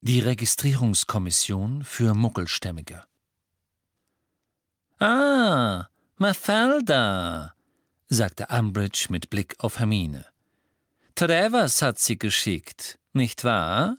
Die Registrierungskommission für Muggelstämmige. »Ah, Mafalda«, sagte Umbridge mit Blick auf Hermine. »Travers hat sie geschickt, nicht wahr?«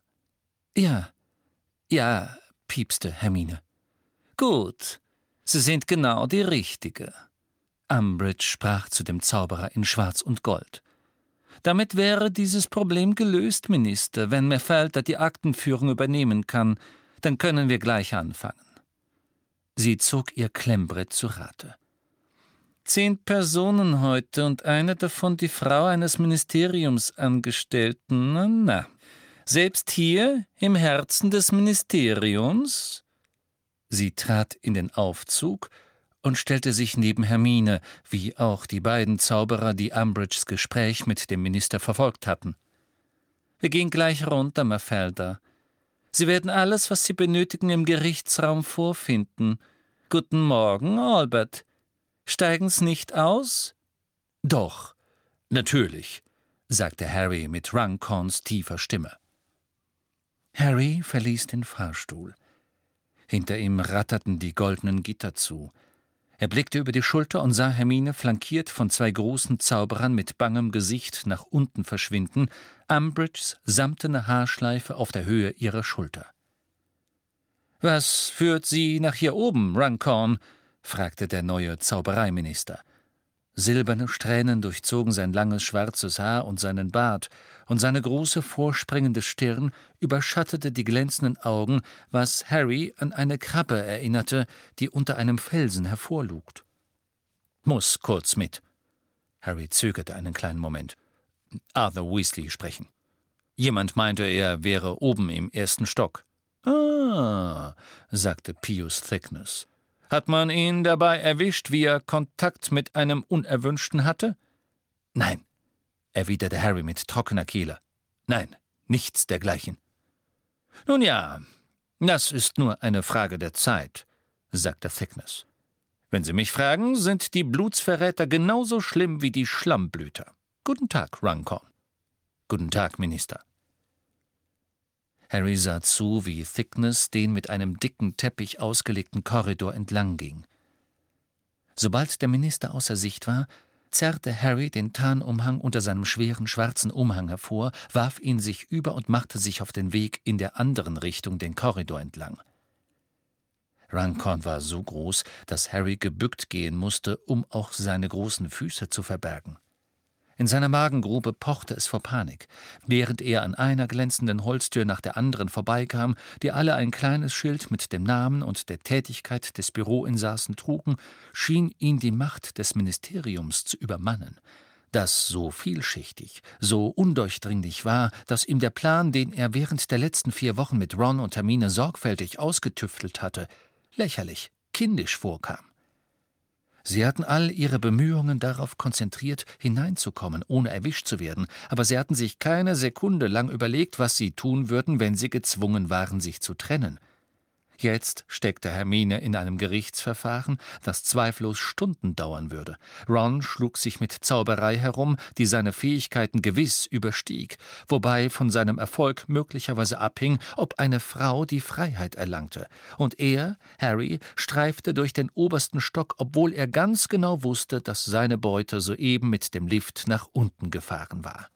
»Ja«, piepste Hermine. »Gut, Sie sind genau die Richtige.« Umbridge sprach zu dem Zauberer in Schwarz und Gold. »Damit wäre dieses Problem gelöst, Minister. Wenn Mafalda die Aktenführung übernehmen kann, dann können wir gleich anfangen.« Sie zog ihr Klemmbrett zu Rate. 10 Personen heute und eine davon die Frau eines Ministeriumsangestellten. Na, selbst hier, im Herzen des Ministeriums? Sie trat in den Aufzug und stellte sich neben Hermine, wie auch die beiden Zauberer, die Umbridges Gespräch mit dem Minister verfolgt hatten. »Wir gehen gleich runter, Mafalda. Sie werden alles, was Sie benötigen, im Gerichtsraum vorfinden. Guten Morgen, Albert. Steigen's nicht aus?« »Doch, natürlich«, sagte Harry mit Runcorns tiefer Stimme. Harry verließ den Fahrstuhl. Hinter ihm ratterten die goldenen Gitter zu. Er blickte über die Schulter und sah Hermine flankiert von 2 großen Zauberern mit bangem Gesicht nach unten verschwinden, Umbridges samtene Haarschleife auf der Höhe ihrer Schulter. »Was führt Sie nach hier oben, Runcorn?« fragte der neue Zaubereiminister. Silberne Strähnen durchzogen sein langes schwarzes Haar und seinen Bart, und seine große vorspringende Stirn überschattete die glänzenden Augen, was Harry an eine Krabbe erinnerte, die unter einem Felsen hervorlugt. »Muss kurz mit.« Harry zögerte einen kleinen Moment. »Arthur Weasley sprechen. Jemand meinte, er wäre oben im 1. Stock.« »Ah«, sagte Pius Thickness. »Hat man ihn dabei erwischt, wie er Kontakt mit einem Unerwünschten hatte?« »Nein«, erwiderte Harry mit trockener Kehle. »Nein, nichts dergleichen.« »Nun ja, das ist nur eine Frage der Zeit«, sagte Thickness. »Wenn Sie mich fragen, sind die Blutsverräter genauso schlimm wie die Schlammblüter. Guten Tag, Runcorn.« »Guten Tag, Minister.« Harry sah zu, wie Thickness den mit einem dicken Teppich ausgelegten Korridor entlang ging. Sobald der Minister außer Sicht war, zerrte Harry den Tarnumhang unter seinem schweren schwarzen Umhang hervor, warf ihn sich über und machte sich auf den Weg in der anderen Richtung den Korridor entlang. Runcorn war so groß, dass Harry gebückt gehen musste, um auch seine großen Füße zu verbergen. In seiner Magengrube pochte es vor Panik. Während er an einer glänzenden Holztür nach der anderen vorbeikam, die alle ein kleines Schild mit dem Namen und der Tätigkeit des Büroinsassen trugen, schien ihn die Macht des Ministeriums zu übermannen, das so vielschichtig, so undurchdringlich war, dass ihm der Plan, den er während der letzten 4 Wochen mit Ron und Hermine sorgfältig ausgetüftelt hatte, lächerlich, kindisch vorkam. Sie hatten all ihre Bemühungen darauf konzentriert, hineinzukommen, ohne erwischt zu werden, aber sie hatten sich keine Sekunde lang überlegt, was sie tun würden, wenn sie gezwungen waren, sich zu trennen. Jetzt steckte Hermine in einem Gerichtsverfahren, das zweifellos Stunden dauern würde. Ron schlug sich mit Zauberei herum, die seine Fähigkeiten gewiss überstieg, wobei von seinem Erfolg möglicherweise abhing, ob eine Frau die Freiheit erlangte. Und er, Harry, streifte durch den obersten Stock, obwohl er ganz genau wusste, dass seine Beute soeben mit dem Lift nach unten gefahren war.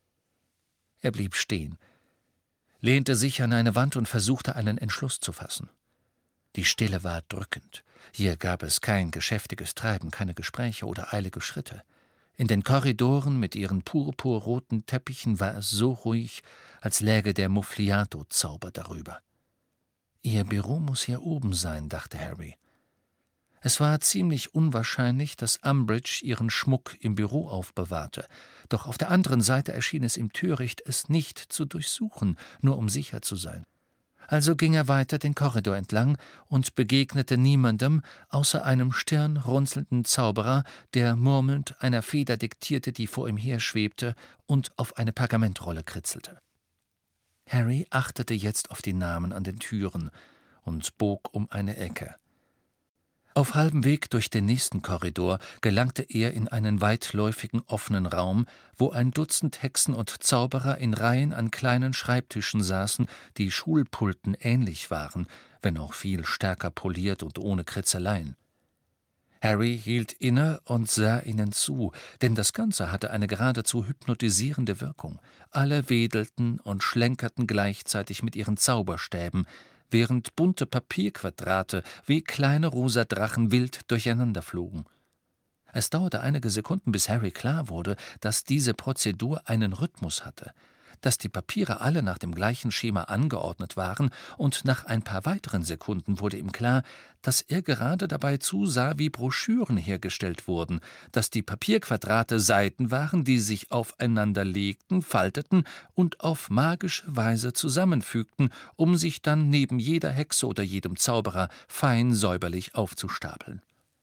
Er blieb stehen, lehnte sich an eine Wand und versuchte, einen Entschluss zu fassen. Die Stille war drückend. Hier gab es kein geschäftiges Treiben, keine Gespräche oder eilige Schritte. In den Korridoren mit ihren purpurroten Teppichen war es so ruhig, als läge der Muffliato-Zauber darüber. »Ihr Büro muss hier oben sein«, dachte Harry. Es war ziemlich unwahrscheinlich, dass Umbridge ihren Schmuck im Büro aufbewahrte, doch auf der anderen Seite erschien es ihm töricht, es nicht zu durchsuchen, nur um sicher zu sein. Also ging er weiter den Korridor entlang und begegnete niemandem außer einem stirnrunzelnden Zauberer, der murmelnd einer Feder diktierte, die vor ihm herschwebte und auf eine Pergamentrolle kritzelte. Harry achtete jetzt auf die Namen an den Türen und bog um eine Ecke. Auf halbem Weg durch den nächsten Korridor gelangte er in einen weitläufigen offenen Raum, wo ein Dutzend Hexen und Zauberer in Reihen an kleinen Schreibtischen saßen, die Schulpulten ähnlich waren, wenn auch viel stärker poliert und ohne Kritzeleien. Harry hielt inne und sah ihnen zu, denn das Ganze hatte eine geradezu hypnotisierende Wirkung. Alle wedelten und schlenkerten gleichzeitig mit ihren Zauberstäben, während bunte Papierquadrate wie kleine rosa Drachen wild durcheinander flogen. Es dauerte einige Sekunden, bis Harry klar wurde, dass diese Prozedur einen Rhythmus hatte, dass die Papiere alle nach dem gleichen Schema angeordnet waren, und nach ein paar weiteren Sekunden wurde ihm klar, dass er gerade dabei zusah, wie Broschüren hergestellt wurden, dass die Papierquadrate Seiten waren, die sich aufeinander legten, falteten und auf magische Weise zusammenfügten, um sich dann neben jeder Hexe oder jedem Zauberer fein säuberlich aufzustapeln.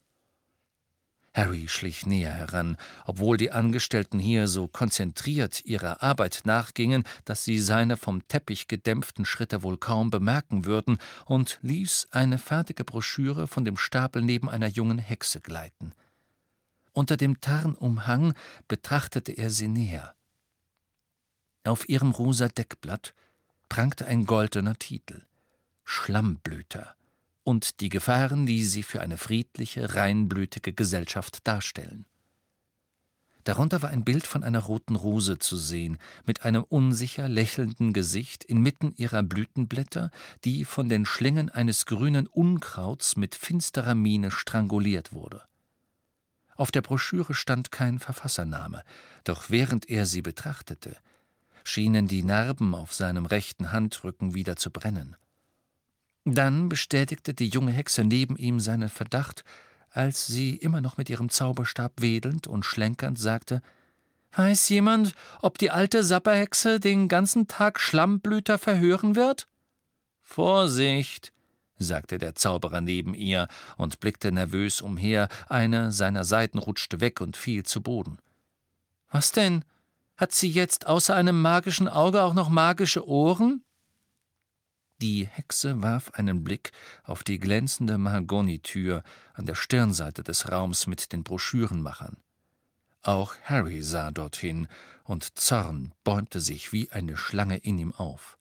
Harry schlich näher heran, obwohl die Angestellten hier so konzentriert ihrer Arbeit nachgingen, dass sie seine vom Teppich gedämpften Schritte wohl kaum bemerken würden, und ließ eine fertige Broschüre von dem Stapel neben einer jungen Hexe gleiten. Unter dem Tarnumhang betrachtete er sie näher. Auf ihrem rosa Deckblatt prangte ein goldener Titel: Schlammblüter und die Gefahren, die sie für eine friedliche, reinblütige Gesellschaft darstellen. Darunter war ein Bild von einer roten Rose zu sehen, mit einem unsicher lächelnden Gesicht inmitten ihrer Blütenblätter, die von den Schlingen eines grünen Unkrauts mit finsterer Miene stranguliert wurde. Auf der Broschüre stand kein Verfassername, doch während er sie betrachtete, schienen die Narben auf seinem rechten Handrücken wieder zu brennen. Dann bestätigte die junge Hexe neben ihm seinen Verdacht, als sie, immer noch mit ihrem Zauberstab wedelnd und schlenkernd, sagte: »Weiß jemand, ob die alte Sapperhexe den ganzen Tag Schlammblüter verhören wird?« »Vorsicht«, sagte der Zauberer neben ihr und blickte nervös umher, eine seiner Seiten rutschte weg und fiel zu Boden. »Was denn? Hat sie jetzt außer einem magischen Auge auch noch magische Ohren?« Die Hexe warf einen Blick auf die glänzende Mahagonitür an der Stirnseite des Raums mit den Broschürenmachern. Auch Harry sah dorthin, und Zorn bäumte sich wie eine Schlange in ihm auf.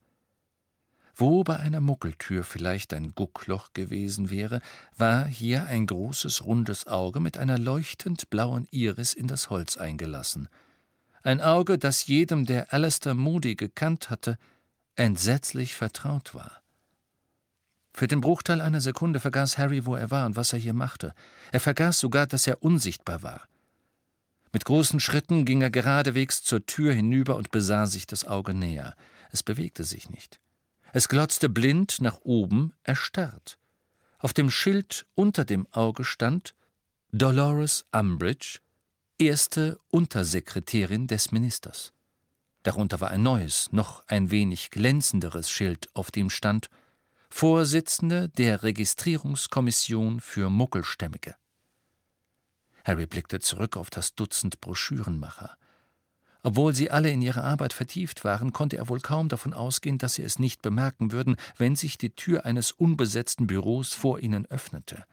Wo bei einer Muggeltür vielleicht ein Guckloch gewesen wäre, war hier ein großes, rundes Auge mit einer leuchtend blauen Iris in das Holz eingelassen. Ein Auge, das jedem, der Alistair Moody gekannt hatte, entsetzlich vertraut war. Für den Bruchteil einer Sekunde vergaß Harry, wo er war und was er hier machte. Er vergaß sogar, dass er unsichtbar war. Mit großen Schritten ging er geradewegs zur Tür hinüber und besah sich das Auge näher. Es bewegte sich nicht. Es glotzte blind nach oben, erstarrt. Auf dem Schild unter dem Auge stand: Dolores Umbridge, erste Untersekretärin des Ministers. Darunter war ein neues, noch ein wenig glänzenderes Schild, auf dem stand: Vorsitzende der Registrierungskommission für Muggelstämmige. Harry blickte zurück auf das Dutzend Broschürenmacher. Obwohl sie alle in ihre Arbeit vertieft waren, konnte er wohl kaum davon ausgehen, dass sie es nicht bemerken würden, wenn sich die Tür eines unbesetzten Büros vor ihnen öffnete.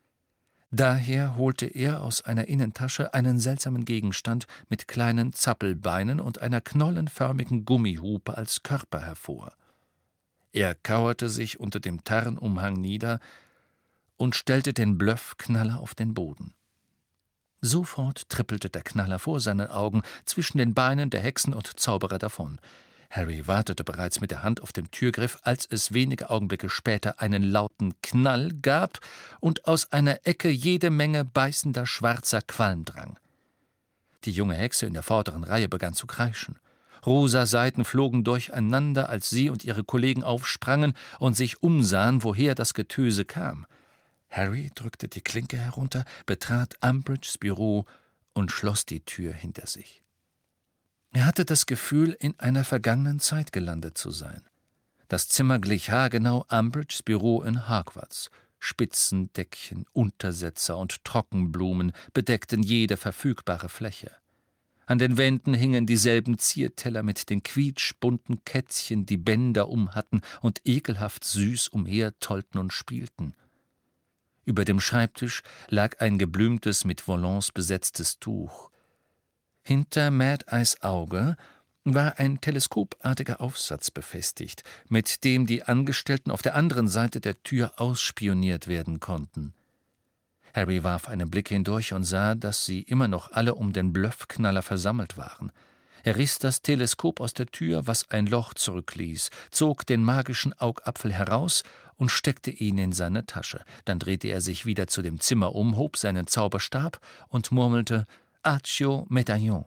Daher holte er aus einer Innentasche einen seltsamen Gegenstand mit kleinen Zappelbeinen und einer knollenförmigen Gummihupe als Körper hervor. Er kauerte sich unter dem Tarnumhang nieder und stellte den Bluffknaller auf den Boden. Sofort trippelte der Knaller vor seinen Augen zwischen den Beinen der Hexen und Zauberer davon. Harry wartete bereits mit der Hand auf dem Türgriff, als es wenige Augenblicke später einen lauten Knall gab und aus einer Ecke jede Menge beißender schwarzer Qualm drang. Die junge Hexe in der vorderen Reihe begann zu kreischen. Rosa Seiten flogen durcheinander, als sie und ihre Kollegen aufsprangen und sich umsahen, woher das Getöse kam. Harry drückte die Klinke herunter, betrat Umbridges Büro und schloss die Tür hinter sich. Er hatte das Gefühl, in einer vergangenen Zeit gelandet zu sein. Das Zimmer glich haargenau Umbridges Büro in Hogwarts. Spitzendeckchen, Untersetzer und Trockenblumen bedeckten jede verfügbare Fläche. An den Wänden hingen dieselben Zierteller mit den quietschbunten Kätzchen, die Bänder umhatten und ekelhaft süß umhertollten und spielten. Über dem Schreibtisch lag ein geblümtes, mit Volants besetztes Tuch. Hinter Mad-Eyes Auge war ein teleskopartiger Aufsatz befestigt, mit dem die Angestellten auf der anderen Seite der Tür ausspioniert werden konnten. Harry warf einen Blick hindurch und sah, dass sie immer noch alle um den Bluffknaller versammelt waren. Er riss das Teleskop aus der Tür, was ein Loch zurückließ, zog den magischen Augapfel heraus und steckte ihn in seine Tasche. Dann drehte er sich wieder zu dem Zimmer um, hob seinen Zauberstab und murmelte »Accio Medaillon«.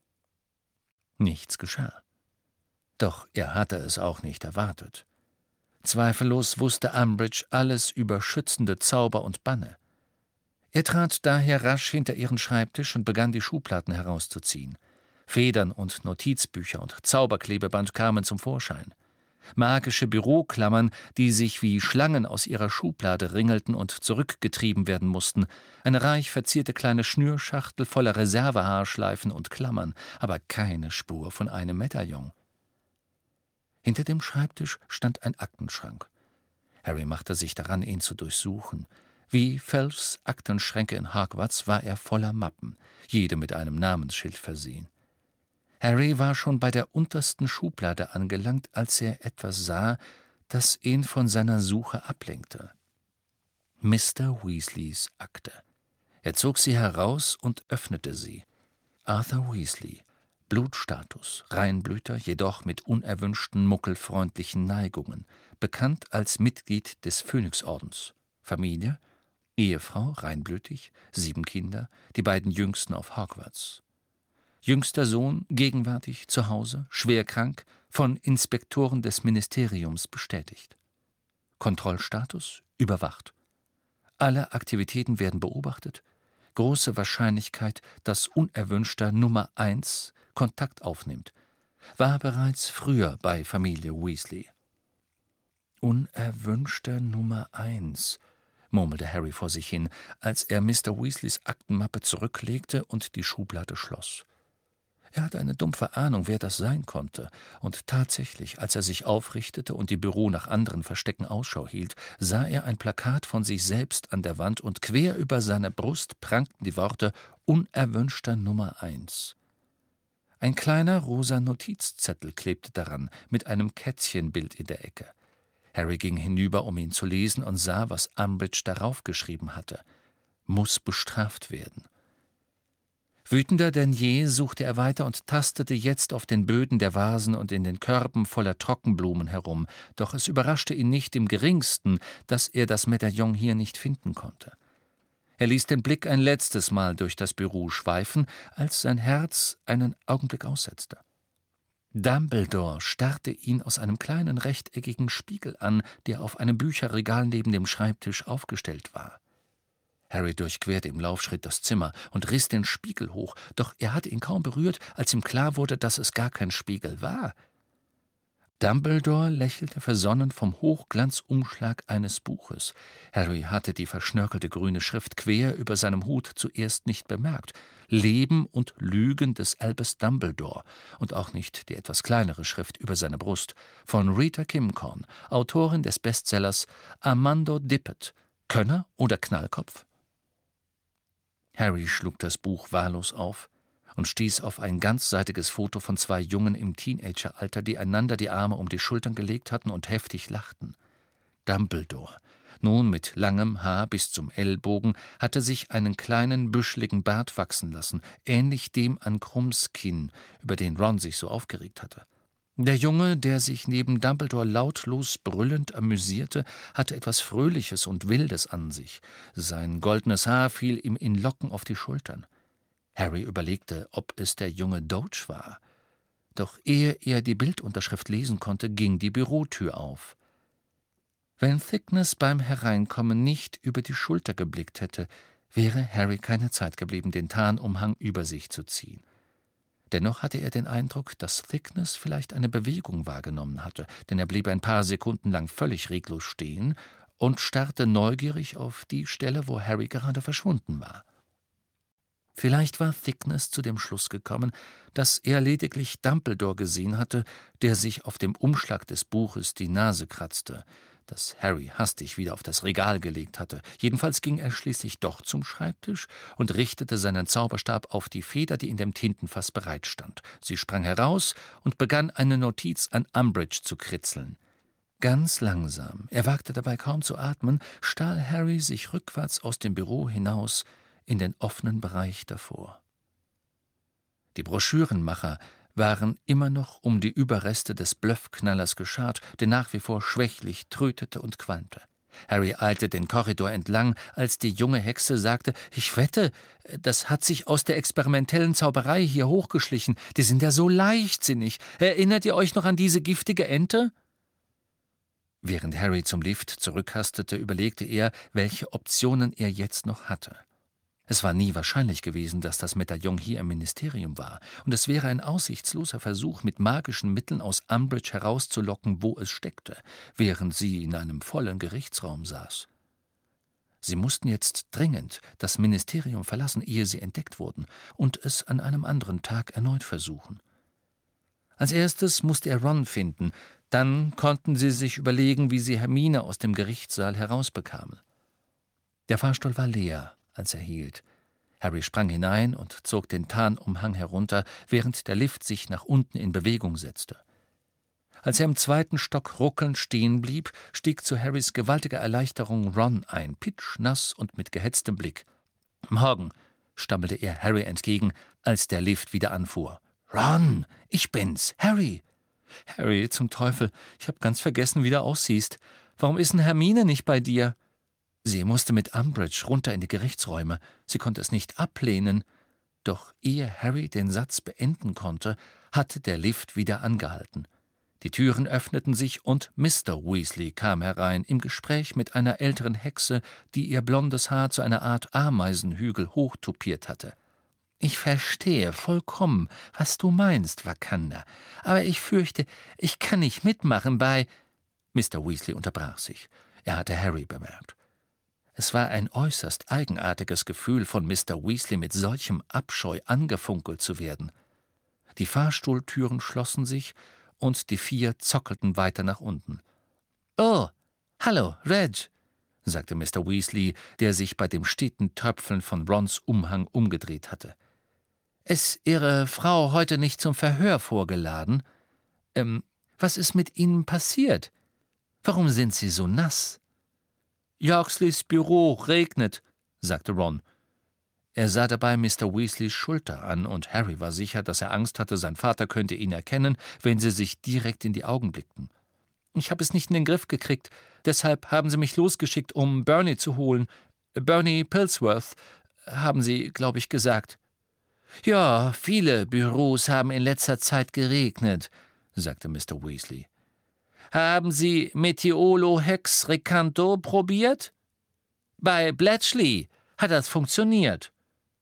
Nichts geschah. Doch er hatte es auch nicht erwartet. Zweifellos wusste Umbridge alles über schützende Zauber und Banne. Er trat daher rasch hinter ihren Schreibtisch und begann, die Schubladen herauszuziehen. Federn und Notizbücher und Zauberklebeband kamen zum Vorschein. Magische Büroklammern, die sich wie Schlangen aus ihrer Schublade ringelten und zurückgetrieben werden mussten, eine reich verzierte kleine Schnürschachtel voller Reservehaarschleifen und Klammern, aber keine Spur von einem Medaillon. Hinter dem Schreibtisch stand ein Aktenschrank. Harry machte sich daran, ihn zu durchsuchen. Wie Phelps Aktenschränke in Hogwarts war er voller Mappen, jede mit einem Namensschild versehen. Harry war schon bei der untersten Schublade angelangt, als er etwas sah, das ihn von seiner Suche ablenkte. Mr. Weasleys Akte. Er zog sie heraus und öffnete sie. Arthur Weasley, Blutstatus, Reinblüter, jedoch mit unerwünschten muckelfreundlichen Neigungen, bekannt als Mitglied des Phönixordens. Familie: Ehefrau, reinblütig, 7 Kinder, die beiden jüngsten auf Hogwarts. Jüngster Sohn, gegenwärtig zu Hause, schwer krank, von Inspektoren des Ministeriums bestätigt. Kontrollstatus: überwacht. Alle Aktivitäten werden beobachtet. Große Wahrscheinlichkeit, dass unerwünschter Nummer 1 Kontakt aufnimmt. War bereits früher bei Familie Weasley. Unerwünschter Nummer 1, murmelte Harry vor sich hin, als er Mr. Weasleys Aktenmappe zurücklegte und die Schublade schloss. Er hatte eine dumpfe Ahnung, wer das sein konnte, und tatsächlich, als er sich aufrichtete und im Büro nach anderen Verstecken Ausschau hielt, sah er ein Plakat von sich selbst an der Wand, und quer über seiner Brust prangten die Worte »Unerwünschter Nummer 1«. Ein kleiner rosa Notizzettel klebte daran, mit einem Kätzchenbild in der Ecke. Harry ging hinüber, um ihn zu lesen, und sah, was Umbridge darauf geschrieben hatte: »Muss bestraft werden.« Wütender denn je suchte er weiter und tastete jetzt auf den Böden der Vasen und in den Körben voller Trockenblumen herum, doch es überraschte ihn nicht im geringsten, dass er das Medaillon hier nicht finden konnte. Er ließ den Blick ein letztes Mal durch das Büro schweifen, als sein Herz einen Augenblick aussetzte. Dumbledore starrte ihn aus einem kleinen rechteckigen Spiegel an, der auf einem Bücherregal neben dem Schreibtisch aufgestellt war. Harry durchquerte im Laufschritt das Zimmer und riss den Spiegel hoch, doch er hatte ihn kaum berührt, als ihm klar wurde, dass es gar kein Spiegel war. Dumbledore lächelte versonnen vom Hochglanzumschlag eines Buches. Harry hatte die verschnörkelte grüne Schrift quer über seinem Hut zuerst nicht bemerkt. »Leben und Lügen des Albus Dumbledore« und auch nicht die etwas kleinere Schrift über seiner Brust, von Rita Kimcorn, Autorin des Bestsellers »Armando Dippet«, Könner oder Knallkopf? Harry schlug das Buch wahllos auf und stieß auf ein ganzseitiges Foto von 2 Jungen im Teenageralter, die einander die Arme um die Schultern gelegt hatten und heftig lachten. Dumbledore, nun mit langem Haar bis zum Ellbogen, hatte sich einen kleinen, büscheligen Bart wachsen lassen, ähnlich dem an Krumms Kinn, über den Ron sich so aufgeregt hatte. Der Junge, der sich neben Dumbledore lautlos brüllend amüsierte, hatte etwas Fröhliches und Wildes an sich. Sein goldenes Haar fiel ihm in Locken auf die Schultern. Harry überlegte, ob es der junge Doge war. Doch ehe er die Bildunterschrift lesen konnte, ging die Bürotür auf. Wenn Thickness beim Hereinkommen nicht über die Schulter geblickt hätte, wäre Harry keine Zeit geblieben, den Tarnumhang über sich zu ziehen. Dennoch hatte er den Eindruck, dass Thickness vielleicht eine Bewegung wahrgenommen hatte, denn er blieb ein paar Sekunden lang völlig reglos stehen und starrte neugierig auf die Stelle, wo Harry gerade verschwunden war. Vielleicht war Thickness zu dem Schluss gekommen, dass er lediglich Dumbledore gesehen hatte, der sich auf dem Umschlag des Buches die Nase kratzte, das Harry hastig wieder auf das Regal gelegt hatte. Jedenfalls ging er schließlich doch zum Schreibtisch und richtete seinen Zauberstab auf die Feder, die in dem Tintenfass bereitstand. Sie sprang heraus und begann eine Notiz an Umbridge zu kritzeln. Ganz langsam, er wagte dabei kaum zu atmen, stahl Harry sich rückwärts aus dem Büro hinaus in den offenen Bereich davor. Die Broschürenmacher waren immer noch um die Überreste des Bluffknallers geschart, der nach wie vor schwächlich trötete und qualmte. Harry eilte den Korridor entlang, als die junge Hexe sagte: »Ich wette, das hat sich aus der experimentellen Zauberei hier hochgeschlichen. Die sind ja so leichtsinnig. Erinnert ihr euch noch an diese giftige Ente?« Während Harry zum Lift zurückhastete, überlegte er, welche Optionen er jetzt noch hatte. Es war nie wahrscheinlich gewesen, dass das Medaillon hier im Ministerium war, und es wäre ein aussichtsloser Versuch, mit magischen Mitteln aus Umbridge herauszulocken, wo es steckte, während sie in einem vollen Gerichtsraum saß. Sie mussten jetzt dringend das Ministerium verlassen, ehe sie entdeckt wurden, und es an einem anderen Tag erneut versuchen. Als erstes musste er Ron finden, dann konnten sie sich überlegen, wie sie Hermine aus dem Gerichtssaal herausbekamen. Der Fahrstuhl war leer, als er hielt. Harry sprang hinein und zog den Tarnumhang herunter, während der Lift sich nach unten in Bewegung setzte. Als er im 2. Stock ruckelnd stehen blieb, stieg zu Harrys gewaltiger Erleichterung Ron ein, pitschnass und mit gehetztem Blick. »Morgen«, stammelte er Harry entgegen, als der Lift wieder anfuhr. »Ron, ich bin's, Harry.« »Harry, zum Teufel, ich hab ganz vergessen, wie du aussiehst. Warum ist denn Hermine nicht bei dir?« Sie musste mit Umbridge runter in die Gerichtsräume. Sie konnte es nicht ablehnen. Doch ehe Harry den Satz beenden konnte, hatte der Lift wieder angehalten. Die Türen öffneten sich und Mr. Weasley kam herein, im Gespräch mit einer älteren Hexe, die ihr blondes Haar zu einer Art Ameisenhügel hochtupiert hatte. »Ich verstehe vollkommen, was du meinst, Wakanda, aber ich fürchte, ich kann nicht mitmachen bei...« Mr. Weasley unterbrach sich. Er hatte Harry bemerkt. Es war ein äußerst eigenartiges Gefühl, von Mr. Weasley mit solchem Abscheu angefunkelt zu werden. Die Fahrstuhltüren schlossen sich, und die 4 zockelten weiter nach unten. »Oh, hallo, Reg«, sagte Mr. Weasley, der sich bei dem steten Tröpfeln von Rons Umhang umgedreht hatte. »Ist Ihre Frau heute nicht zum Verhör vorgeladen? Was ist mit Ihnen passiert? Warum sind Sie so nass?« »Yorksleys Büro regnet«, sagte Ron. Er sah dabei Mr. Weasleys Schulter an, und Harry war sicher, dass er Angst hatte, sein Vater könnte ihn erkennen, wenn sie sich direkt in die Augen blickten. »Ich habe es nicht in den Griff gekriegt, deshalb haben sie mich losgeschickt, um Bernie zu holen. Bernie Pilsworth, haben sie, glaube ich, gesagt.« »Ja, viele Büros haben in letzter Zeit geregnet«, sagte Mr. Weasley. »Haben Sie Meteolo Hex Recanto probiert? Bei Bletchley hat das funktioniert.«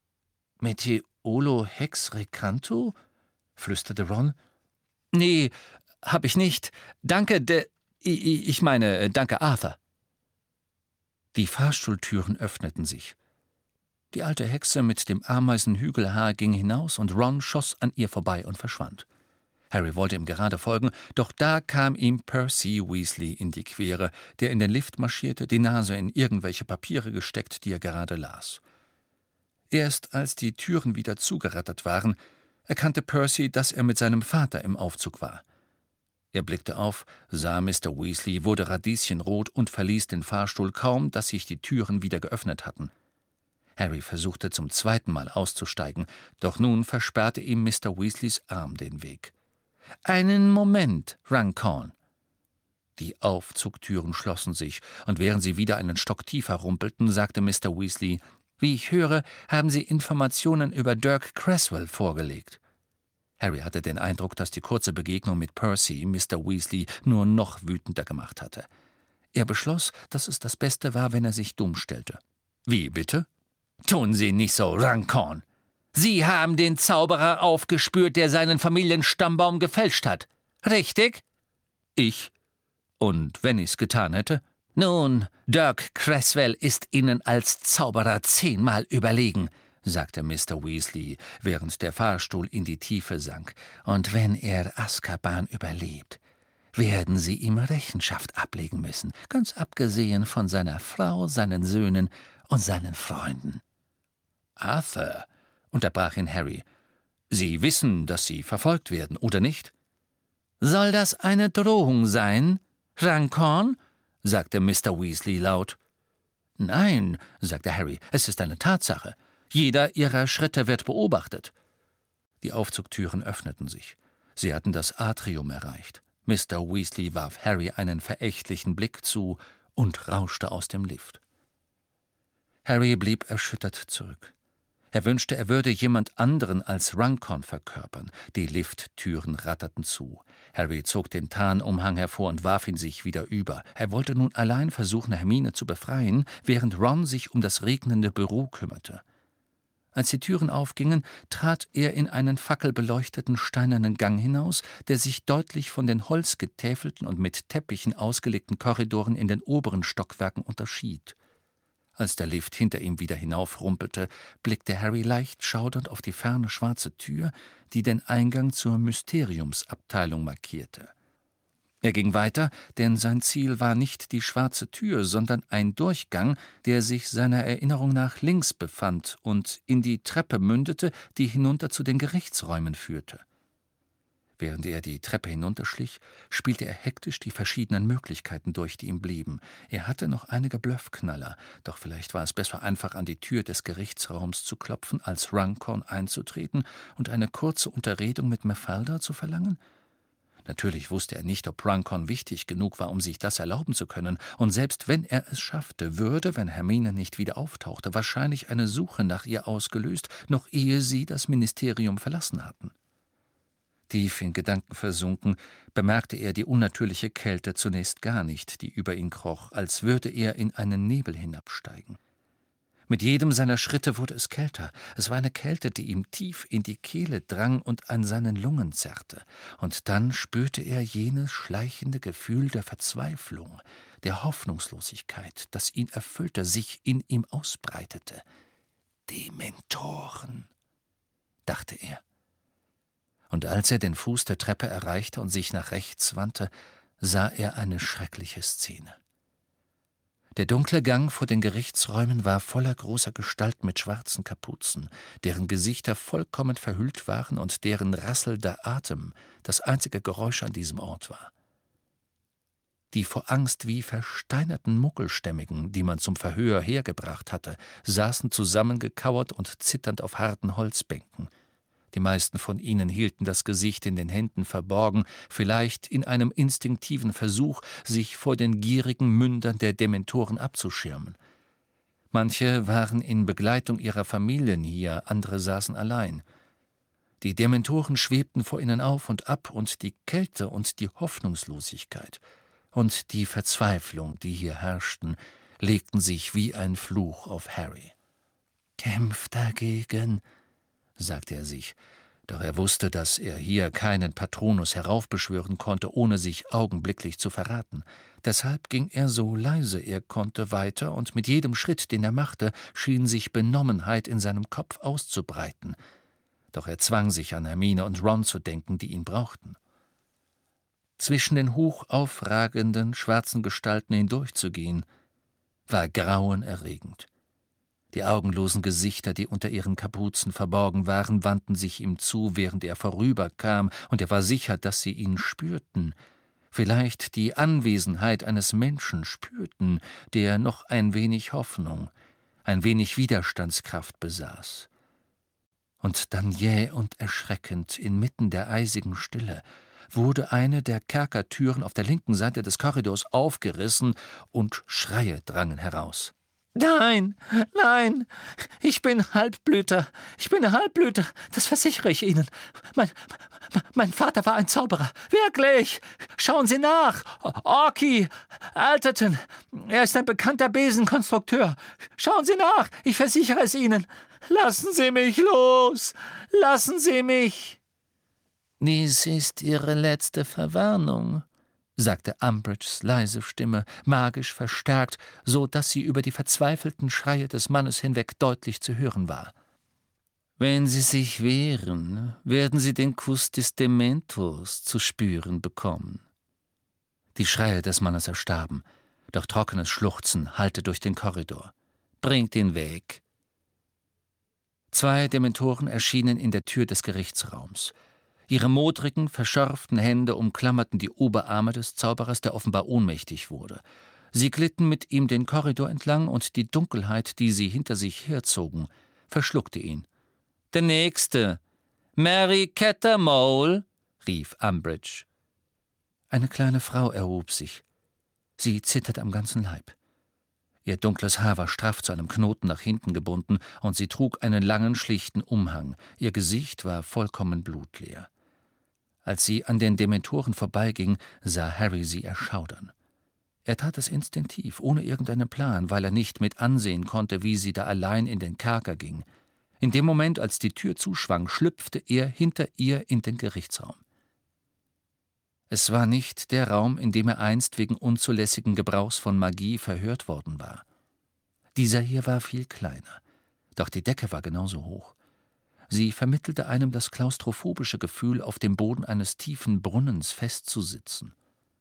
»Meteolo Hex Recanto?«, flüsterte Ron. »Nee, hab ich nicht. Danke, ich meine, danke, Arthur.« Die Fahrstuhltüren öffneten sich. Die alte Hexe mit dem Ameisenhügelhaar ging hinaus, und Ron schoss an ihr vorbei und verschwand. Harry wollte ihm gerade folgen, doch da kam ihm Percy Weasley in die Quere, der in den Lift marschierte, die Nase in irgendwelche Papiere gesteckt, die er gerade las. Erst als die Türen wieder zugerattert waren, erkannte Percy, dass er mit seinem Vater im Aufzug war. Er blickte auf, sah Mr. Weasley, wurde radieschenrot und verließ den Fahrstuhl kaum, dass sich die Türen wieder geöffnet hatten. Harry versuchte zum 2. Mal auszusteigen, doch nun versperrte ihm Mr. Weasleys Arm den Weg. »Einen Moment, Runcorn.« Die Aufzugtüren schlossen sich, und während sie wieder einen Stock tiefer rumpelten, sagte Mr. Weasley: »Wie ich höre, haben Sie Informationen über Dirk Creswell vorgelegt.« Harry hatte den Eindruck, dass die kurze Begegnung mit Percy Mr. Weasley nur noch wütender gemacht hatte. Er beschloss, dass es das Beste war, wenn er sich dumm stellte. »Wie, bitte?« »Tun Sie nicht so, Runcorn. Sie haben den Zauberer aufgespürt, der seinen Familienstammbaum gefälscht hat. Richtig?« »Ich? Und wenn ich's getan hätte?« »Nun, Dirk Creswell ist Ihnen als Zauberer 10-mal überlegen«, sagte Mr. Weasley, während der Fahrstuhl in die Tiefe sank. »Und wenn er Azkaban überlebt, werden sie ihm Rechenschaft ablegen müssen, ganz abgesehen von seiner Frau, seinen Söhnen und seinen Freunden. »Arthur«, unterbrach ihn Harry, »Sie wissen, dass Sie verfolgt werden, oder nicht?« »Soll das eine Drohung sein, Runcorn?« sagte Mr. Weasley laut. »Nein«, sagte Harry, »es ist eine Tatsache. Jeder Ihrer Schritte wird beobachtet.« Die Aufzugtüren öffneten sich. Sie hatten das Atrium erreicht. Mr. Weasley warf Harry einen verächtlichen Blick zu und rauschte aus dem Lift. Harry blieb erschüttert zurück. Er wünschte, er würde jemand anderen als Runcorn verkörpern. Die Lifttüren ratterten zu. Harry zog den Tarnumhang hervor und warf ihn sich wieder über. Er wollte nun allein versuchen, Hermine zu befreien, während Ron sich um das regnende Büro kümmerte. Als die Türen aufgingen, trat er in einen fackelbeleuchteten steinernen Gang hinaus, der sich deutlich von den holzgetäfelten und mit Teppichen ausgelegten Korridoren in den oberen Stockwerken unterschied. Als der Lift hinter ihm wieder hinaufrumpelte, blickte Harry leicht schaudernd auf die ferne schwarze Tür, die den Eingang zur Mysteriumsabteilung markierte. Er ging weiter, denn sein Ziel war nicht die schwarze Tür, sondern ein Durchgang, der sich seiner Erinnerung nach links befand und in die Treppe mündete, die hinunter zu den Gerichtsräumen führte. Während er die Treppe hinunterschlich, spielte er hektisch die verschiedenen Möglichkeiten durch, die ihm blieben. Er hatte noch einige Bluffknaller, doch vielleicht war es besser, einfach an die Tür des Gerichtsraums zu klopfen, als Runcorn einzutreten und eine kurze Unterredung mit Mafalda zu verlangen. Natürlich wusste er nicht, ob Runcorn wichtig genug war, um sich das erlauben zu können, und selbst wenn er es schaffte, würde, wenn Hermine nicht wieder auftauchte, wahrscheinlich eine Suche nach ihr ausgelöst, noch ehe sie das Ministerium verlassen hatten. Tief in Gedanken versunken, bemerkte er die unnatürliche Kälte zunächst gar nicht, die über ihn kroch, als würde er in einen Nebel hinabsteigen. Mit jedem seiner Schritte wurde es kälter. Es war eine Kälte, die ihm tief in die Kehle drang und an seinen Lungen zerrte. Und dann spürte er jenes schleichende Gefühl der Verzweiflung, der Hoffnungslosigkeit, das ihn erfüllte, sich in ihm ausbreitete. »Dementoren«, dachte er. Und als er den Fuß der Treppe erreichte und sich nach rechts wandte, sah er eine schreckliche Szene. Der dunkle Gang vor den Gerichtsräumen war voller großer Gestalten mit schwarzen Kapuzen, deren Gesichter vollkommen verhüllt waren und deren rasselnder Atem das einzige Geräusch an diesem Ort war. Die vor Angst wie versteinerten Muggelstämmigen, die man zum Verhör hergebracht hatte, saßen zusammengekauert und zitternd auf harten Holzbänken. Die meisten von ihnen hielten das Gesicht in den Händen verborgen, vielleicht in einem instinktiven Versuch, sich vor den gierigen Mündern der Dementoren abzuschirmen. Manche waren in Begleitung ihrer Familien hier, andere saßen allein. Die Dementoren schwebten vor ihnen auf und ab, und die Kälte und die Hoffnungslosigkeit und die Verzweiflung, die hier herrschten, legten sich wie ein Fluch auf Harry. »Kämpf dagegen«, sagte er sich, doch er wusste, dass er hier keinen Patronus heraufbeschwören konnte, ohne sich augenblicklich zu verraten. Deshalb ging er so leise er konnte weiter, und mit jedem Schritt, den er machte, schien sich Benommenheit in seinem Kopf auszubreiten. Doch er zwang sich, an Hermine und Ron zu denken, die ihn brauchten. Zwischen den hoch aufragenden, schwarzen Gestalten hindurchzugehen, war grauenerregend. Die augenlosen Gesichter, die unter ihren Kapuzen verborgen waren, wandten sich ihm zu, während er vorüberkam, und er war sicher, dass sie ihn spürten, vielleicht die Anwesenheit eines Menschen spürten, der noch ein wenig Hoffnung, ein wenig Widerstandskraft besaß. Und dann jäh und erschreckend, inmitten der eisigen Stille, wurde eine der Kerkertüren auf der linken Seite des Korridors aufgerissen, und Schreie drangen heraus. »Nein, nein, ich bin Halbblüter, das versichere ich Ihnen. Mein Vater war ein Zauberer, wirklich. Schauen Sie nach, Orky, Alterton, er ist ein bekannter Besenkonstrukteur. Schauen Sie nach, ich versichere es Ihnen. Lassen Sie mich los, lassen Sie mich.« »Dies ist Ihre letzte Verwarnung«, sagte Umbridges leise Stimme, magisch verstärkt, so dass sie über die verzweifelten Schreie des Mannes hinweg deutlich zu hören war. »Wenn Sie sich wehren, werden Sie den Kuss des Dementors zu spüren bekommen. Die Schreie des Mannes erstarben, doch trockenes Schluchzen hallte durch den Korridor. »Bringt ihn weg!« 2 Dementoren erschienen in der Tür des Gerichtsraums. Ihre modrigen, verschärften Hände umklammerten die Oberarme des Zauberers, der offenbar ohnmächtig wurde. Sie glitten mit ihm den Korridor entlang, und die Dunkelheit, die sie hinter sich herzogen, verschluckte ihn. »Der Nächste! Mary Cattermole!« rief Umbridge. Eine kleine Frau erhob sich. Sie zitterte am ganzen Leib. Ihr dunkles Haar war straff zu einem Knoten nach hinten gebunden, und sie trug einen langen, schlichten Umhang. Ihr Gesicht war vollkommen blutleer. Als sie an den Dementoren vorbeiging, sah Harry sie erschaudern. Er tat es instinktiv, ohne irgendeinen Plan, weil er nicht mit ansehen konnte, wie sie da allein in den Kerker ging. In dem Moment, als die Tür zuschwang, schlüpfte er hinter ihr in den Gerichtsraum. Es war nicht der Raum, in dem er einst wegen unzulässigen Gebrauchs von Magie verhört worden war. Dieser hier war viel kleiner, doch die Decke war genauso hoch. Sie vermittelte einem das klaustrophobische Gefühl, auf dem Boden eines tiefen Brunnens festzusitzen.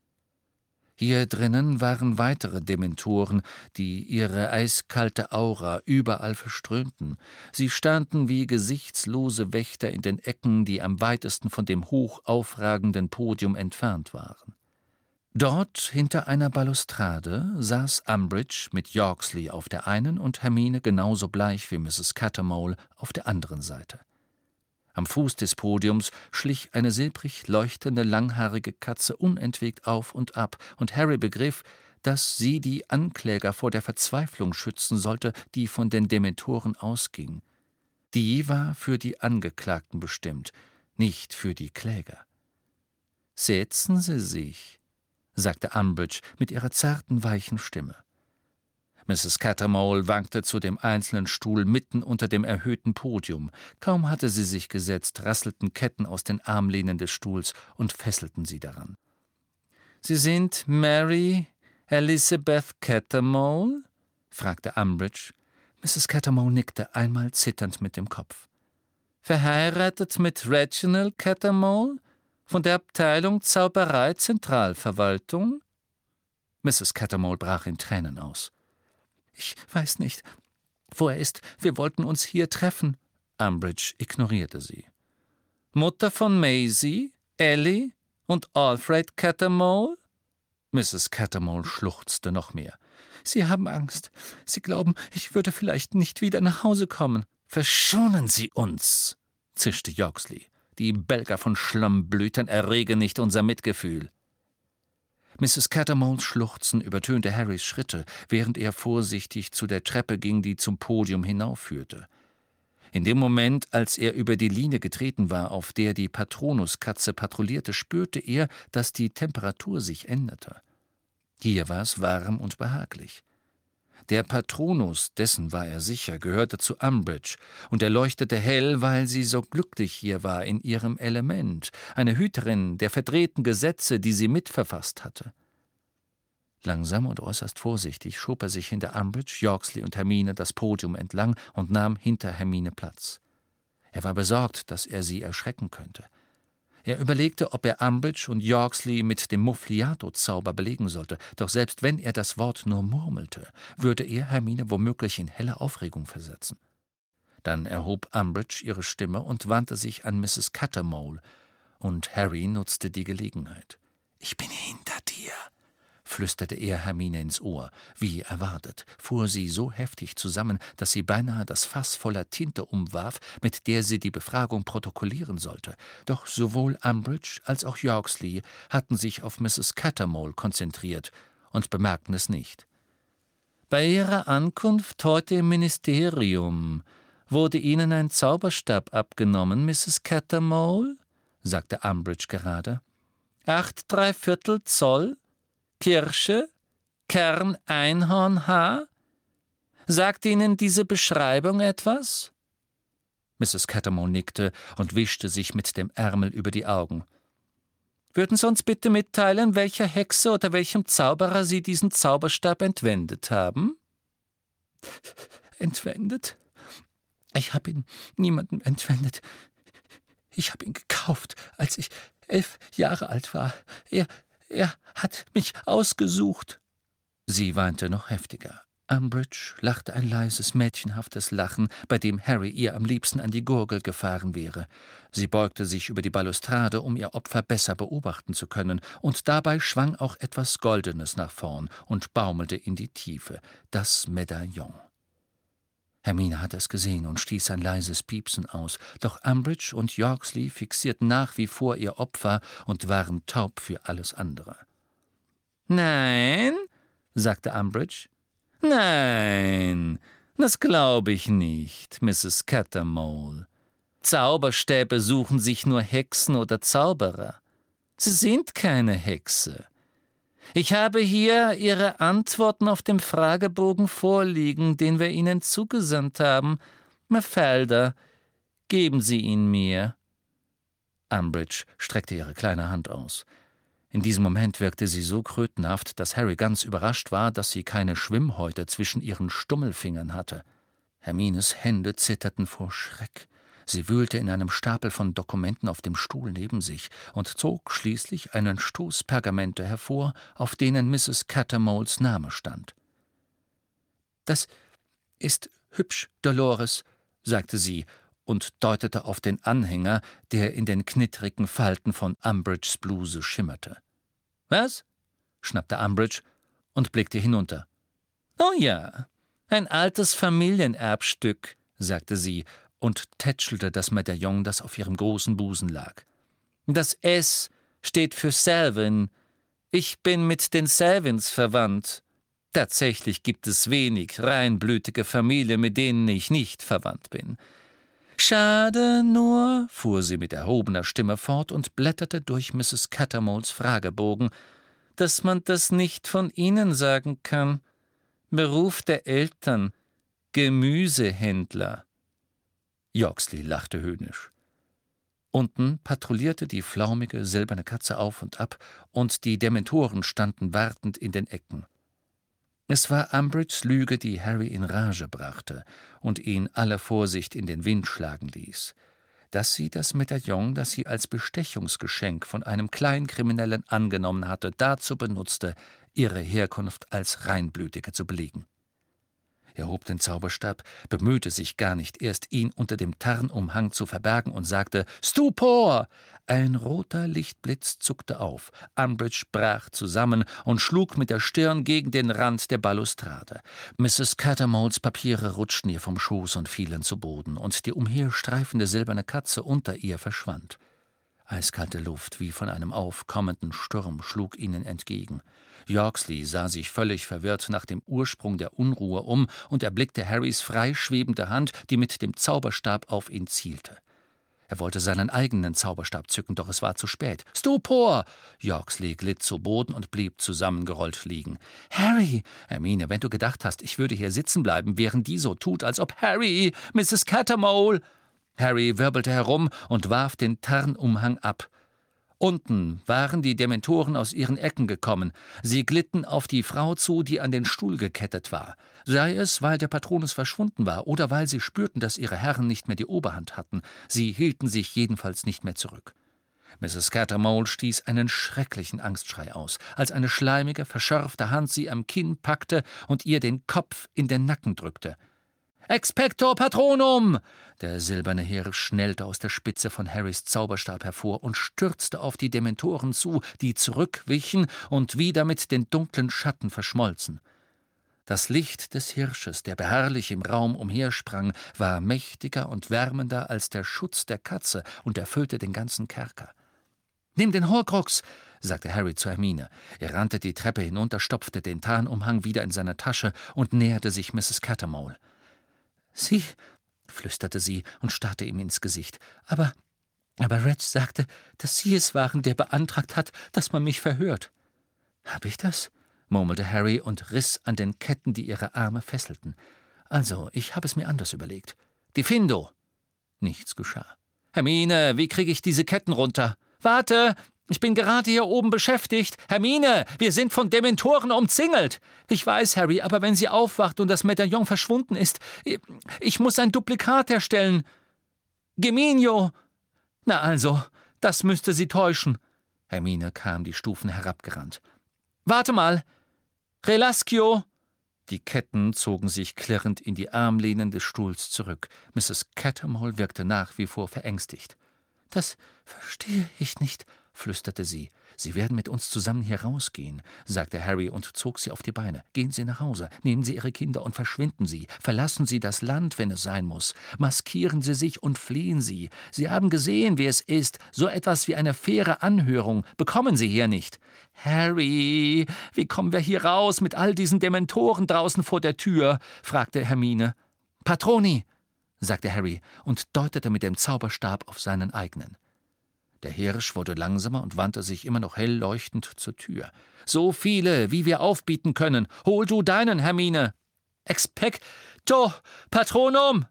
Hier drinnen waren weitere Dementoren, die ihre eiskalte Aura überall verströmten. Sie standen wie gesichtslose Wächter in den Ecken, die am weitesten von dem hoch aufragenden Podium entfernt waren. Dort, hinter einer Balustrade, saß Umbridge mit Yorksley auf der einen und Hermine genauso bleich wie Mrs. Cattermole auf der anderen Seite. Am Fuß des Podiums schlich eine silbrig leuchtende, langhaarige Katze unentwegt auf und ab, und Harry begriff, dass sie die Ankläger vor der Verzweiflung schützen sollte, die von den Dementoren ausging. Die war für die Angeklagten bestimmt, nicht für die Kläger. »Setzen Sie sich«, sagte Umbridge mit ihrer zarten, weichen Stimme. Mrs. Cattermole wankte zu dem einzelnen Stuhl mitten unter dem erhöhten Podium. Kaum hatte sie sich gesetzt, rasselten Ketten aus den Armlehnen des Stuhls und fesselten sie daran. »Sie sind Mary Elizabeth Cattermole?« fragte Umbridge. Mrs. Cattermole nickte, einmal zitternd mit dem Kopf. »Verheiratet mit Reginald Cattermole von der Abteilung Zauberei Zentralverwaltung?« Mrs. Cattermole brach in Tränen aus. »Ich weiß nicht, wo er ist. Wir wollten uns hier treffen.« Umbridge ignorierte sie. »Mutter von Maisie, Ellie und Alfred Cattermole?« Mrs. Cattermole schluchzte noch mehr. »Sie haben Angst. Sie glauben, ich würde vielleicht nicht wieder nach Hause kommen.« »Verschonen Sie uns«, zischte Yorksley. »Die Bälger von Schlammblütern erregen nicht unser Mitgefühl.« Mrs. Cattermoles Schluchzen übertönte Harrys Schritte, während er vorsichtig zu der Treppe ging, die zum Podium hinaufführte. In dem Moment, als er über die Linie getreten war, auf der die Patronuskatze patrouillierte, spürte er, dass die Temperatur sich änderte. Hier war es warm und behaglich. Der Patronus, dessen war er sicher, gehörte zu Umbridge, und er leuchtete hell, weil sie so glücklich hier war in ihrem Element, eine Hüterin der verdrehten Gesetze, die sie mitverfasst hatte. Langsam und äußerst vorsichtig schob er sich hinter Umbridge, Yorksley und Hermine das Podium entlang und nahm hinter Hermine Platz. Er war besorgt, dass er sie erschrecken könnte. Er überlegte, ob er Umbridge und Yorksley mit dem Muffliato-Zauber belegen sollte, doch selbst wenn er das Wort nur murmelte, würde er Hermine womöglich in helle Aufregung versetzen. Dann erhob Umbridge ihre Stimme und wandte sich an Mrs. Cattermole, und Harry nutzte die Gelegenheit. »Ich bin hinter dir«, flüsterte er Hermine ins Ohr. Wie erwartet, fuhr sie so heftig zusammen, dass sie beinahe das Fass voller Tinte umwarf, mit der sie die Befragung protokollieren sollte. Doch sowohl Umbridge als auch Yorksley hatten sich auf Mrs. Cattermole konzentriert und bemerkten es nicht. »Bei Ihrer Ankunft heute im Ministerium wurde Ihnen ein Zauberstab abgenommen, Mrs. Cattermole?« sagte Umbridge gerade. »8¾ Zoll? Kirsche, Kern Einhornhaar? Sagt Ihnen diese Beschreibung etwas?« Mrs. Cattermole nickte und wischte sich mit dem Ärmel über die Augen. »Würden Sie uns bitte mitteilen, welcher Hexe oder welchem Zauberer Sie diesen Zauberstab entwendet haben?« »Entwendet? Ich habe ihn niemandem entwendet. Ich habe ihn gekauft, als ich 11 Jahre alt war. Er hat mich ausgesucht.« Sie weinte noch heftiger. Umbridge lachte ein leises, mädchenhaftes Lachen, bei dem Harry ihr am liebsten an die Gurgel gefahren wäre. Sie beugte sich über die Balustrade, um ihr Opfer besser beobachten zu können, und dabei schwang auch etwas Goldenes nach vorn und baumelte in die Tiefe, das Medaillon. Hermine hatte es gesehen und stieß ein leises Piepsen aus, doch Umbridge und Yorksley fixierten nach wie vor ihr Opfer und waren taub für alles andere. »Nein«, sagte Umbridge. »Nein, das glaube ich nicht, Mrs. Cattermole. Zauberstäbe suchen sich nur Hexen oder Zauberer. Sie sind keine Hexe. Ich habe hier Ihre Antworten auf dem Fragebogen vorliegen, den wir Ihnen zugesandt haben. Mafalda, geben Sie ihn mir.« Umbridge streckte ihre kleine Hand aus. In diesem Moment wirkte sie so krötenhaft, dass Harry ganz überrascht war, dass sie keine Schwimmhäute zwischen ihren Stummelfingern hatte. Hermines Hände zitterten vor Schreck. Sie wühlte in einem Stapel von Dokumenten auf dem Stuhl neben sich und zog schließlich einen Stoß Pergamente hervor, auf denen Mrs. Cattermoles Name stand. »Das ist hübsch, Dolores«, sagte sie und deutete auf den Anhänger, der in den knittrigen Falten von Umbridges Bluse schimmerte. »Was?« schnappte Umbridge und blickte hinunter. »Oh ja, ein altes Familienerbstück«, sagte sie und tätschelte das Medaillon, das auf ihrem großen Busen lag. »Das S steht für Salvin. Ich bin mit den Salvins verwandt. Tatsächlich gibt es wenig reinblütige Familien, mit denen ich nicht verwandt bin. »Schade nur«, fuhr sie mit erhobener Stimme fort und blätterte durch Mrs. Cattermoles Fragebogen, »dass man das nicht von Ihnen sagen kann. Beruf der Eltern: Gemüsehändler.« Yorksley lachte höhnisch. Unten patrouillierte die flaumige, silberne Katze auf und ab, und die Dementoren standen wartend in den Ecken. Es war Umbridges Lüge, die Harry in Rage brachte und ihn alle Vorsicht in den Wind schlagen ließ. Dass sie das Medaillon, das sie als Bestechungsgeschenk von einem Kleinkriminellen angenommen hatte, dazu benutzte, ihre Herkunft als Reinblütige zu belegen. Er hob den Zauberstab, bemühte sich gar nicht erst, ihn unter dem Tarnumhang zu verbergen, und sagte »Stupor!« Ein roter Lichtblitz zuckte auf. Umbridge brach zusammen und schlug mit der Stirn gegen den Rand der Balustrade. Mrs. Cattermoles Papiere rutschten ihr vom Schoß und fielen zu Boden, und die umherstreifende silberne Katze unter ihr verschwand. Eiskalte Luft wie von einem aufkommenden Sturm schlug ihnen entgegen. Yorksley sah sich völlig verwirrt nach dem Ursprung der Unruhe um und erblickte Harrys freischwebende Hand, die mit dem Zauberstab auf ihn zielte. Er wollte seinen eigenen Zauberstab zücken, doch es war zu spät. »Stupor!« Yorksley glitt zu Boden und blieb zusammengerollt liegen. »Harry!« »Hermine, wenn du gedacht hast, ich würde hier sitzen bleiben, während die so tut, als ob Harry, Mrs. Cattermole...« Harry wirbelte herum und warf den Tarnumhang ab. Unten waren die Dementoren aus ihren Ecken gekommen. Sie glitten auf die Frau zu, die an den Stuhl gekettet war. Sei es, weil der Patronus verschwunden war, oder weil sie spürten, dass ihre Herren nicht mehr die Oberhand hatten. Sie hielten sich jedenfalls nicht mehr zurück. Mrs. Cattermole stieß einen schrecklichen Angstschrei aus, als eine schleimige, verschärfte Hand sie am Kinn packte und ihr den Kopf in den Nacken drückte. »Expector Patronum!« Der silberne Hirsch schnellte aus der Spitze von Harrys Zauberstab hervor und stürzte auf die Dementoren zu, die zurückwichen und wieder mit den dunklen Schatten verschmolzen. Das Licht des Hirsches, der beharrlich im Raum umhersprang, war mächtiger und wärmender als der Schutz der Katze und erfüllte den ganzen Kerker. »Nimm den Horcrux«, sagte Harry zu Hermine. Er rannte die Treppe hinunter, stopfte den Tarnumhang wieder in seine Tasche und näherte sich Mrs. Cattermole. »Sie«, flüsterte sie und starrte ihm ins Gesicht, »aber Reg sagte, dass Sie es waren, der beantragt hat, dass man mich verhört.« »Hab ich das?« murmelte Harry und riss an den Ketten, die ihre Arme fesselten. »Also, ich habe es mir anders überlegt. Diffindo!« Nichts geschah. »Hermine, wie kriege ich diese Ketten runter?« »Warte! Ich bin gerade hier oben beschäftigt. Hermine, wir sind von Dementoren umzingelt. Ich weiß, Harry, aber wenn sie aufwacht und das Medaillon verschwunden ist, ich muss ein Duplikat herstellen. Geminio! Na also, das müsste sie täuschen.« Hermine kam die Stufen herabgerannt. »Warte mal! Relascio!« Die Ketten zogen sich klirrend in die Armlehnen des Stuhls zurück. Mrs. Cattermole wirkte nach wie vor verängstigt. »Das verstehe ich nicht«, flüsterte sie. »Sie werden mit uns zusammen hier rausgehen«, sagte Harry und zog sie auf die Beine. »Gehen Sie nach Hause, nehmen Sie Ihre Kinder und verschwinden Sie. Verlassen Sie das Land, wenn es sein muss. Maskieren Sie sich und fliehen Sie. Sie haben gesehen, wie es ist. So etwas wie eine faire Anhörung bekommen Sie hier nicht.« »Harry, wie kommen wir hier raus mit all diesen Dementoren draußen vor der Tür?« fragte Hermine. »Patroni«, sagte Harry und deutete mit dem Zauberstab auf seinen eigenen. Der Hirsch wurde langsamer und wandte sich immer noch hell leuchtend zur Tür. »So viele, wie wir aufbieten können. Hol du deinen, Hermine!« »Expecto Patronum!«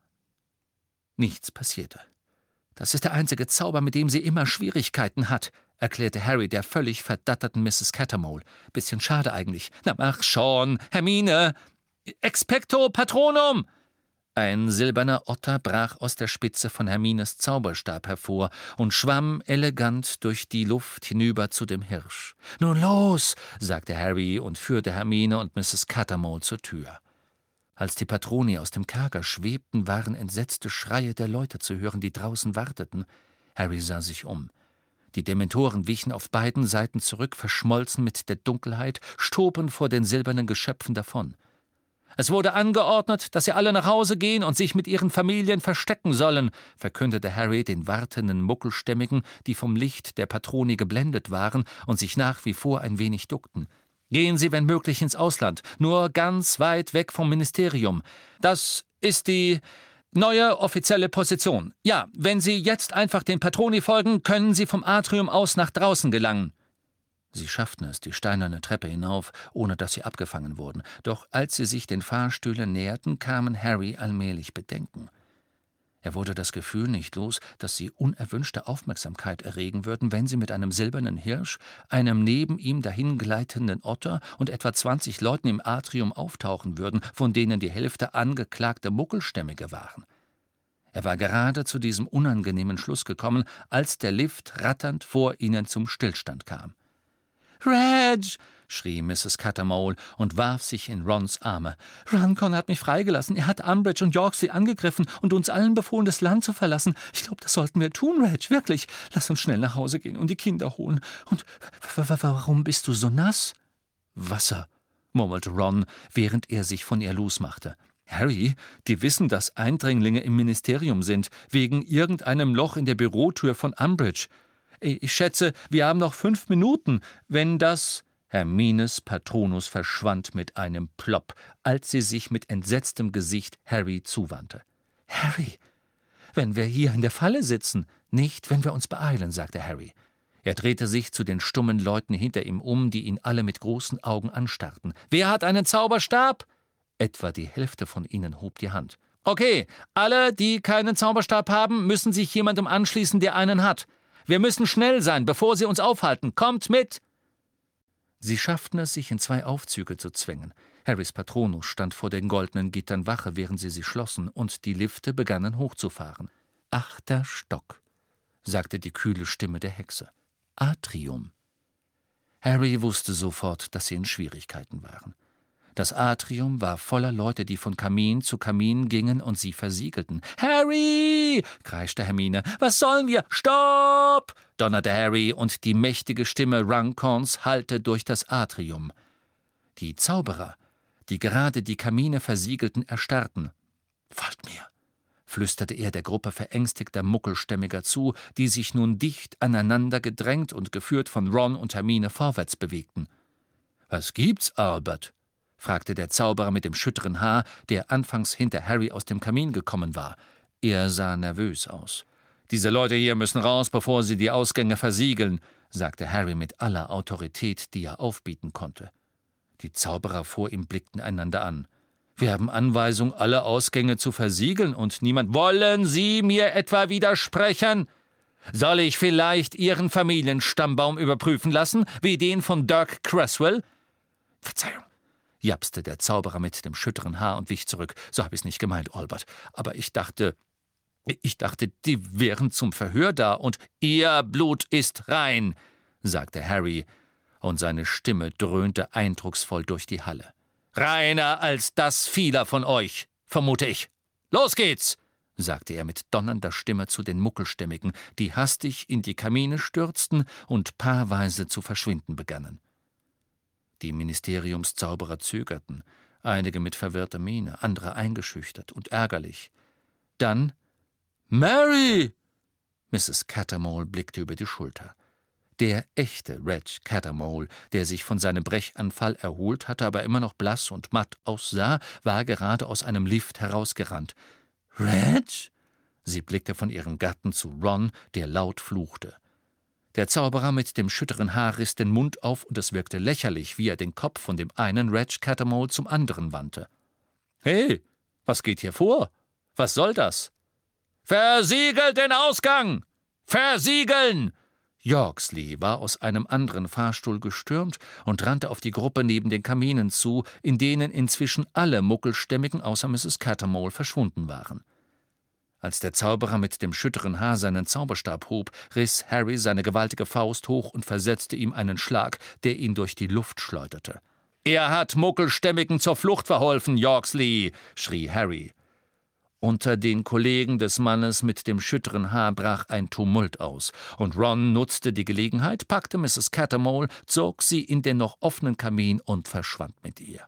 Nichts passierte. »Das ist der einzige Zauber, mit dem sie immer Schwierigkeiten hat«, erklärte Harry der völlig verdatterten Mrs. Cattermole. »Bisschen schade eigentlich. Na mach schon, Hermine! Expecto Patronum!« Ein silberner Otter brach aus der Spitze von Hermines Zauberstab hervor und schwamm elegant durch die Luft hinüber zu dem Hirsch. »Nun los«, sagte Harry und führte Hermine und Mrs. Cattermole zur Tür. Als die Patroni aus dem Kerker schwebten, waren entsetzte Schreie der Leute zu hören, die draußen warteten. Harry sah sich um. Die Dementoren wichen auf beiden Seiten zurück, verschmolzen mit der Dunkelheit, stoben vor den silbernen Geschöpfen davon. »Es wurde angeordnet, dass sie alle nach Hause gehen und sich mit ihren Familien verstecken sollen«, verkündete Harry den wartenden Muckelstämmigen, die vom Licht der Patroni geblendet waren und sich nach wie vor ein wenig duckten. »Gehen Sie, wenn möglich, ins Ausland, nur ganz weit weg vom Ministerium. Das ist die neue offizielle Position. Ja, wenn Sie jetzt einfach den Patroni folgen, können Sie vom Atrium aus nach draußen gelangen.« Sie schafften es die steinerne Treppe hinauf, ohne dass sie abgefangen wurden. Doch als sie sich den Fahrstühlen näherten, kamen Harry allmählich Bedenken. Er wurde das Gefühl nicht los, dass sie unerwünschte Aufmerksamkeit erregen würden, wenn sie mit einem silbernen Hirsch, einem neben ihm dahingleitenden Otter und etwa 20 Leuten im Atrium auftauchen würden, von denen die Hälfte angeklagte Muckelstämmige waren. Er war gerade zu diesem unangenehmen Schluss gekommen, als der Lift ratternd vor ihnen zum Stillstand kam. »Reg«, schrie Mrs. Cattermole und warf sich in Rons Arme. »Runcorn hat mich freigelassen. Er hat Umbridge und Yorksley angegriffen und uns allen befohlen, das Land zu verlassen. Ich glaube, das sollten wir tun, Reg, wirklich. Lass uns schnell nach Hause gehen und die Kinder holen. Und warum bist du so nass?« »Wasser«, murmelte Ron, während er sich von ihr losmachte. »Harry, die wissen, dass Eindringlinge im Ministerium sind, wegen irgendeinem Loch in der Bürotür von Umbridge. Ich schätze, wir haben noch 5 Minuten, wenn das...« Hermines Patronus verschwand mit einem Plopp, als sie sich mit entsetztem Gesicht Harry zuwandte. »Harry, wenn wir hier in der Falle sitzen, nicht, wenn wir uns beeilen«, sagte Harry. Er drehte sich zu den stummen Leuten hinter ihm um, die ihn alle mit großen Augen anstarrten. »Wer hat einen Zauberstab?« Etwa die Hälfte von ihnen hob die Hand. »Okay, alle, die keinen Zauberstab haben, müssen sich jemandem anschließen, der einen hat. Wir müssen schnell sein, bevor sie uns aufhalten. Kommt mit!« Sie schafften es, sich in 2 Aufzüge zu zwängen. Harrys Patronus stand vor den goldenen Gittern Wache, während sie schlossen, und die Lifte begannen hochzufahren. »8. Stock«, sagte die kühle Stimme der Hexe. »Atrium.« Harry wusste sofort, dass sie in Schwierigkeiten waren. Das Atrium war voller Leute, die von Kamin zu Kamin gingen und sie versiegelten. »Harry!« kreischte Hermine. »Was sollen wir? Stopp!« donnerte Harry, und die mächtige Stimme Runcorns hallte durch das Atrium. Die Zauberer, die gerade die Kamine versiegelten, erstarrten. »Folgt mir«, flüsterte er der Gruppe verängstigter Muckelstämmiger zu, die sich nun dicht aneinander gedrängt und geführt von Ron und Hermine vorwärts bewegten. »Was gibt's, Albert?« fragte der Zauberer mit dem schütteren Haar, der anfangs hinter Harry aus dem Kamin gekommen war. Er sah nervös aus. »Diese Leute hier müssen raus, bevor sie die Ausgänge versiegeln«, sagte Harry mit aller Autorität, die er aufbieten konnte. Die Zauberer vor ihm blickten einander an. »Wir haben Anweisung, alle Ausgänge zu versiegeln und niemand...« »Wollen Sie mir etwa widersprechen? Soll ich vielleicht Ihren Familienstammbaum überprüfen lassen, wie den von Dirk Cresswell?« »Verzeihung«, japste der Zauberer mit dem schütteren Haar und wich zurück. »So hab ich's nicht gemeint, Albert. Aber ich dachte, die wären zum Verhör da und »Ihr Blut ist rein«, sagte Harry, und seine Stimme dröhnte eindrucksvoll durch die Halle. »Reiner als das vieler von euch, vermute ich. Los geht's!« sagte er mit donnernder Stimme zu den Muckelstämmigen, die hastig in die Kamine stürzten und paarweise zu verschwinden begannen. Die Ministeriumszauberer zögerten, einige mit verwirrter Miene, andere eingeschüchtert und ärgerlich. Dann »Mary!« Mrs. Cattermole blickte über die Schulter. Der echte Reg Cattermole, der sich von seinem Brechanfall erholt hatte, aber immer noch blass und matt aussah, war gerade aus einem Lift herausgerannt. »Reg?« Sie blickte von ihrem Gatten zu Ron, der laut fluchte. Der Zauberer mit dem schütteren Haar riss den Mund auf, und es wirkte lächerlich, wie er den Kopf von dem einen Reg Cattermole zum anderen wandte. »Hey, was geht hier vor? Was soll das?« »Versiegelt den Ausgang! Versiegeln!« Yorksley war aus einem anderen Fahrstuhl gestürmt und rannte auf die Gruppe neben den Kaminen zu, in denen inzwischen alle Muckelstämmigen außer Mrs. Cattermole verschwunden waren. Als der Zauberer mit dem schütteren Haar seinen Zauberstab hob, riss Harry seine gewaltige Faust hoch und versetzte ihm einen Schlag, der ihn durch die Luft schleuderte. »Er hat Muckelstämmigen zur Flucht verholfen, Yorksley«, schrie Harry. Unter den Kollegen des Mannes mit dem schütteren Haar brach ein Tumult aus, und Ron nutzte die Gelegenheit, packte Mrs. Cattermole, zog sie in den noch offenen Kamin und verschwand mit ihr.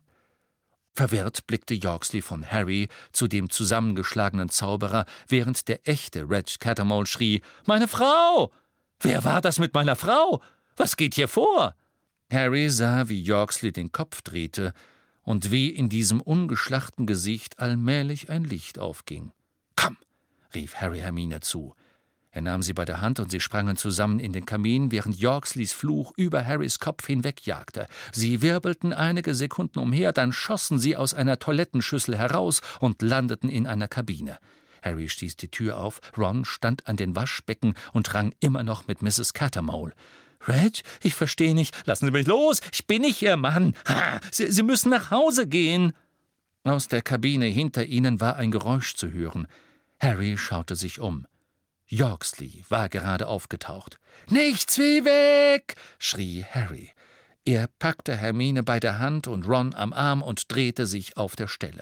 Verwirrt blickte Yorksley von Harry zu dem zusammengeschlagenen Zauberer, während der echte Reg Cattermole schrie, »Meine Frau! Wer war das mit meiner Frau? Was geht hier vor?« Harry sah, wie Yorksley den Kopf drehte und wie in diesem ungeschlachten Gesicht allmählich ein Licht aufging. »Komm«, rief Harry Hermine zu. Er nahm sie bei der Hand, und sie sprangen zusammen in den Kamin, während Yorksleys Fluch über Harrys Kopf hinwegjagte. Sie wirbelten einige Sekunden umher, dann schossen sie aus einer Toilettenschüssel heraus und landeten in einer Kabine. Harry stieß die Tür auf, Ron stand an den Waschbecken und rang immer noch mit Mrs. Cattermole. »Reg, ich verstehe nicht. Lassen Sie mich los. Ich bin nicht Ihr Mann. Ha, Sie müssen nach Hause gehen.« Aus der Kabine hinter ihnen war ein Geräusch zu hören. Harry schaute sich um. Yorksley war gerade aufgetaucht. »Nichts wie weg!« schrie Harry. Er packte Hermine bei der Hand und Ron am Arm und drehte sich auf der Stelle.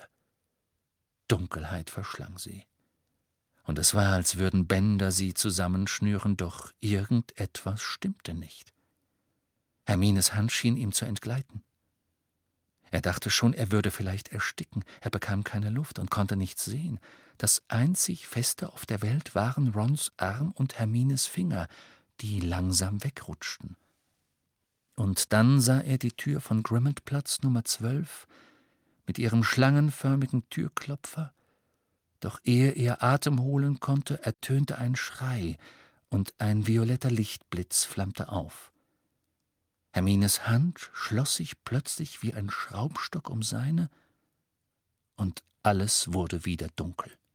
Dunkelheit verschlang sie. Und es war, als würden Bänder sie zusammenschnüren, doch irgendetwas stimmte nicht. Hermines Hand schien ihm zu entgleiten. Er dachte schon, er würde vielleicht ersticken. Er bekam keine Luft und konnte nichts sehen. Das einzig Feste auf der Welt waren Rons Arm und Hermines Finger, die langsam wegrutschten. Und dann sah er die Tür von Grimmauld-Platz Nummer 12 mit ihrem schlangenförmigen Türklopfer. Doch ehe er Atem holen konnte, ertönte ein Schrei, und ein violetter Lichtblitz flammte auf. Hermines Hand schloss sich plötzlich wie ein Schraubstock um seine, und alles wurde wieder dunkel.